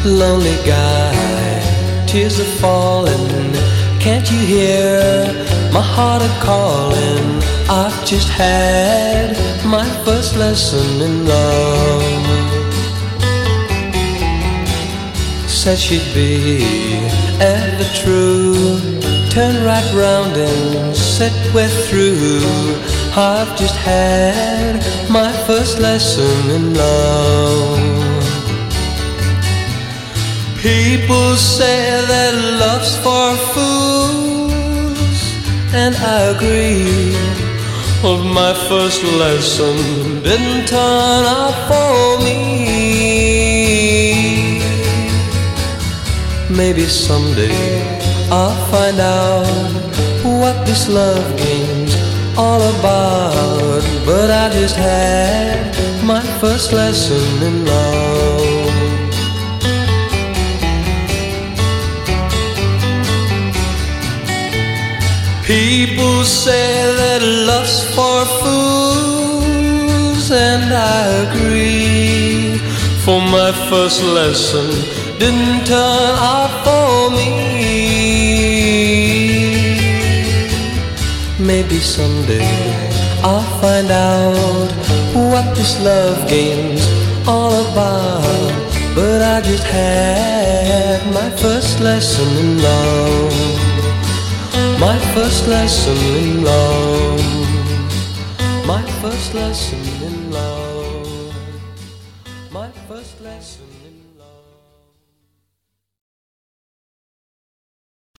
lonely guy, tears are falling. Can't you hear my heart a-calling? I've just had my first lesson in love. Said she'd be ever true. Turn right round and said we're through. I've just had my first lesson in love. People say that love's for fools, and I agree. But my first lesson didn't turn out for me. Maybe someday I'll find out what this love game's all about. But I just had my first lesson in love. People say that love's for fools, and I agree. For my first lesson didn't turn out for me. Maybe someday I'll find out what this love game's all about. But I just had my first lesson in love. My first lesson in love. My first lesson in love. My first lesson.